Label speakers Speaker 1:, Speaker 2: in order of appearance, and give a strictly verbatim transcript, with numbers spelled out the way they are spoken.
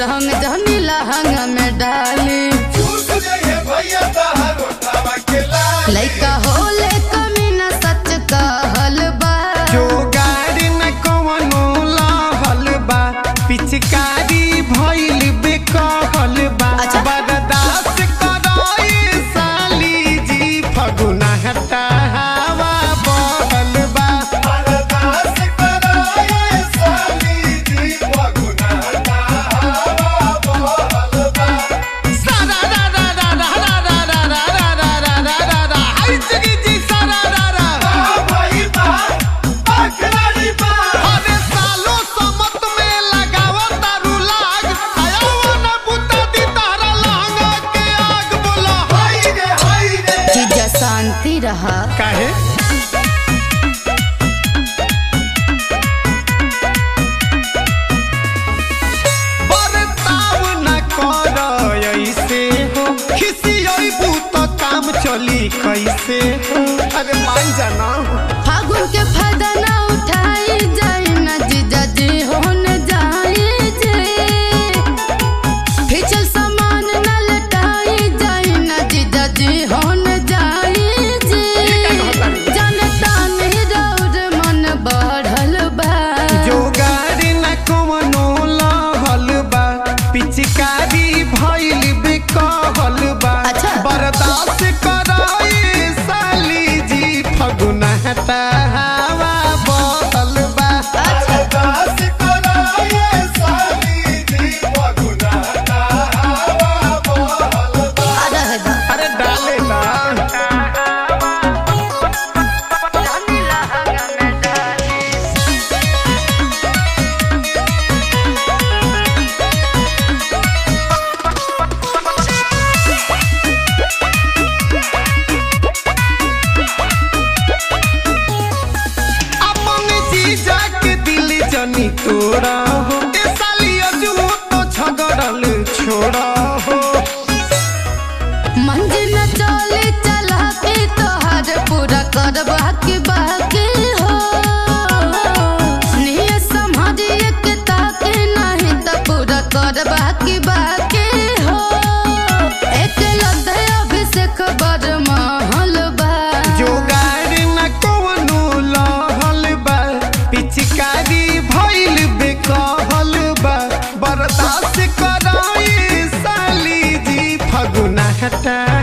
Speaker 1: रंग जहनी लहंग में डाली लइका होले कमी न सच कहल बा
Speaker 2: जो गाड़ी न कवनो लहल बा पिचकारी भइल बेकहल बा बर्दाश्त कराई साली जी फगुना हटा हवा बहल बा बर्दाश्त कराई साली जी फगुना हटा हवा बहल बा सारा रा रा रा रा रा रा रा रा रा रा रा रा रा हाय जगी जी सारा रा रा भाई बा अखरारी बा अरे सालो समत में लगावा तारू लाग आया न बुता दी तारा लहंगा के आग बोला हाय रे हाय रे
Speaker 1: जीजा शांति रहा
Speaker 2: काहे बरताव न कर ऐसे हो खिसियोई बूत काम चली कैसे हो अरे मान जाना
Speaker 1: फागुन के फायदा ना उठाई जाए न जीजा जी होन जाए जे फिचल सामान न लटाई जाए न जीजा जी होन जाए जे जनता निरौर मन बढ़ल बा
Speaker 2: जो गाड़ी न कवनो लहल बा पिचकारी भइल बेकहल बा
Speaker 1: अच्छा।
Speaker 2: बर्दाश्त कराई साली जी फगुना हटा हवा बहल बा बर्दाश्त कराई साली जी फगुना हटा हवा बहल बा
Speaker 1: अरे बा
Speaker 2: अरे डाले ना
Speaker 1: जहनी लहंग में डाली
Speaker 2: अपन जीजा के दिल जनी तोड़ा हो ए साली अजू तो झगड़ल छोड़ा हो
Speaker 1: मंजिल चले चला के तोहर पूरा कर बाकी बाकी हो निये संभालिए के ताके नहीं तो पूरा कर बाकी बाकी हो एक लते अभिषेक बर महल बा
Speaker 2: जो गाड़ी न कवनो लहल बा पिचकारी भइल बेकहल बा बर्दाश्त कराई साली जी फगुना हटा